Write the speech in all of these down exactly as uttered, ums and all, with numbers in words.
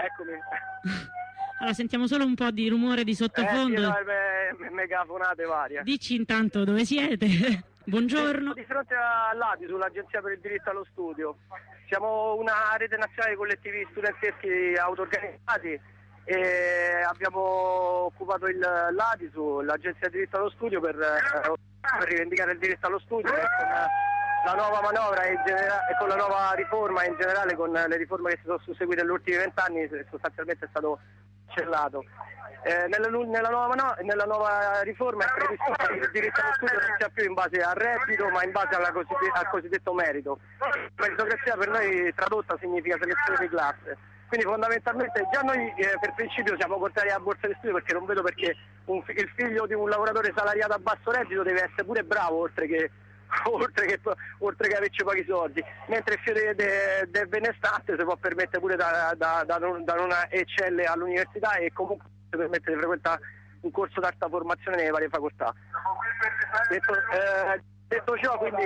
eccomi. Allora, sentiamo solo un po' di rumore di sottofondo. Eh, sì, no, me, me, megafonate varie. Dici intanto dove siete? Buongiorno. Di fronte all'A D I, sull'Agenzia per il diritto allo studio. Siamo una rete nazionale di collettivi studenteschi auto-organizzati e abbiamo occupato l'A D I, sull'Agenzia del diritto allo studio, per, per rivendicare il diritto allo studio, e con la nuova manovra e, e con la nuova riforma, in generale con le riforme che si sono susseguite negli ultimi vent'anni, sostanzialmente è stato cancellato. Eh, nella, nella, nuova, nella nuova riforma è previsto che il diritto allo studio non sia più in base al reddito, ma in base alla cosidd- al cosiddetto merito. Meritocrazia per noi tradotta significa selezione di classe. Quindi fondamentalmente già noi eh, per principio siamo contrari alla borsa di studio, perché non vedo perché un, il figlio di un lavoratore salariato a basso reddito deve essere pure bravo, oltre che oltre che, oltre che averci pochi soldi, mentre il figlio del de, de benestante si può permettere pure da, da, da, non, da non eccelle all'università e comunque si permette di frequentare un corso d'alta formazione nelle varie facoltà. Detto, eh, detto ciò, quindi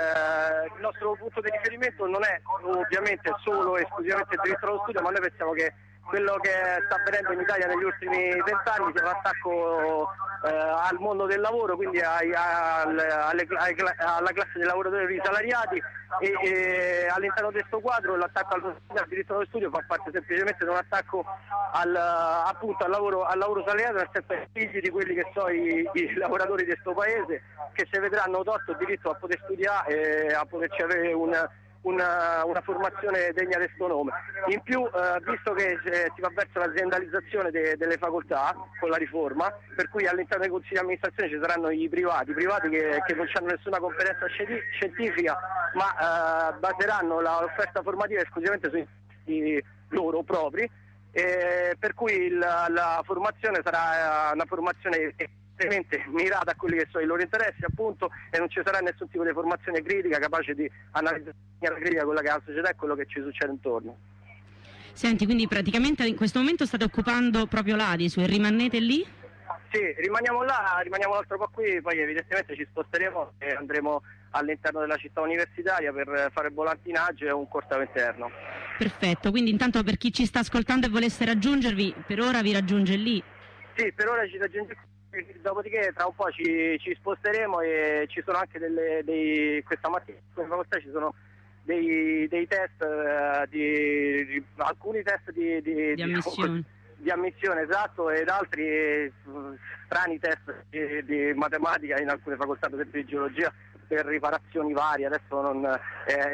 eh, il nostro punto di riferimento non è ovviamente solo e esclusivamente il diritto allo studio, ma noi pensiamo che quello che sta avvenendo in Italia negli ultimi vent'anni sia un attacco eh, al mondo del lavoro, quindi ai, alle, alle, alla classe dei lavoratori salariati, e, e all'interno di questo quadro l'attacco al, al diritto allo studio fa parte semplicemente di un attacco al, appunto, al, lavoro, al lavoro salariato, nel senso ai figli di quelli che sono i, i lavoratori di questo paese, che si vedranno tolto il diritto a poter studiare e a poterci avere un Una, una formazione degna del suo nome. In più, eh, visto che eh, si va verso l'aziendalizzazione de, delle facoltà con la riforma, per cui all'interno dei consigli di amministrazione ci saranno i privati, privati che, che non hanno nessuna competenza scientifica, ma eh, baseranno l'offerta formativa esclusivamente sui loro propri, eh, per cui il, la formazione sarà una formazione mirata a quelli che sono i loro interessi, appunto, e non ci sarà nessun tipo di formazione critica capace di analizzare in maniera critica quella che è la società e quello che ci succede intorno. Senti, quindi praticamente in questo momento state occupando proprio l'A D I S e rimanete lì? Sì, rimaniamo là, rimaniamo un altro po' qui, poi evidentemente ci sposteremo e andremo all'interno della città universitaria per fare volantinaggio e un corso interno. Perfetto, quindi intanto per chi ci sta ascoltando e volesse raggiungervi, per ora vi raggiunge lì? Sì, per ora ci raggiunge. Dopodiché tra un po' ci, ci sposteremo e ci sono anche delle, dei, questa mattina in facoltà ci sono dei, dei test, eh, di, di, alcuni test di, di, di ammissione. Di, di ammissione, esatto, ed altri eh, strani test di, di matematica in alcune facoltà, per esempio di geologia, per riparazioni varie. Adesso non... Eh,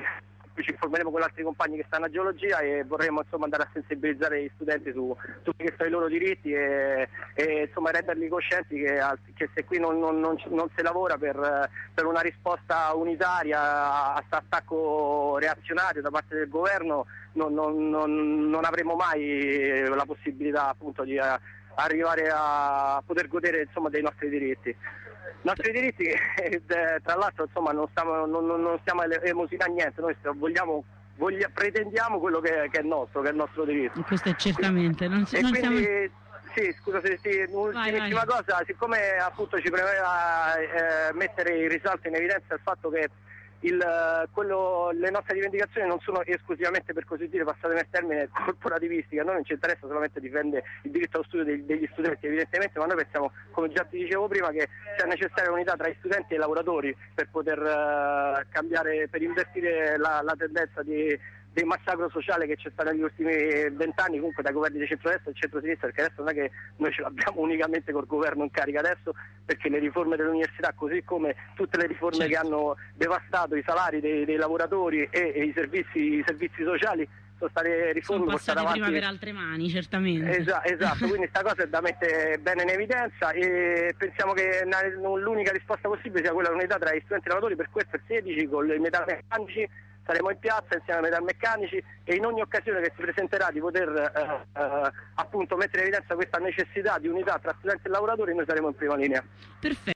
ci informeremo con altri compagni che stanno a geologia e vorremmo insomma andare a sensibilizzare gli studenti su tutti che sono i loro diritti e, e insomma renderli coscienti che, che se qui non, non, non, non si lavora per, per una risposta unitaria a questo attacco reazionario da parte del governo non, non, non, non avremo mai la possibilità appunto di uh, arrivare a poter godere insomma dei nostri diritti. I nostri diritti che tra l'altro insomma non stiamo, non, non stiamo a emosinare niente, noi stiamo, vogliamo, voglia, pretendiamo quello che, che è nostro, che è il nostro diritto. Questo è certamente, non, e non quindi, siamo... Sì, scusa se sì, un'ultimissima cosa, siccome appunto ci premeva eh, mettere in risalto, in evidenza il fatto che il, quello, le nostre rivendicazioni non sono esclusivamente, per così dire, passate nel termine, corporativistiche. A noi non ci interessa solamente difendere il diritto allo studio degli, degli studenti evidentemente, ma noi pensiamo, come già ti dicevo prima, che sia necessaria unità tra gli studenti e i lavoratori per poter uh, cambiare, per invertire la, la tendenza di del massacro sociale che c'è stato negli ultimi vent'anni, comunque dai governi di centrodestra e centrosinistra, perché adesso non è che noi ce l'abbiamo unicamente col governo in carica adesso, perché le riforme dell'università, così come tutte le riforme, certo, che hanno devastato i salari dei, dei lavoratori e, e i, servizi, i servizi sociali, sono state riforme portate avanti prima per altre mani, certamente. Esatto, esatto. Quindi questa cosa è da mettere bene in evidenza e pensiamo che l'unica risposta possibile sia quella dell'unità tra gli studenti e i lavoratori. Per questo il sedici con i metalmeccanici saremo in piazza insieme ai metalmeccanici e in ogni occasione che si presenterà di poter eh, eh, appunto mettere in evidenza questa necessità di unità tra studenti e lavoratori noi saremo in prima linea. Perfetto.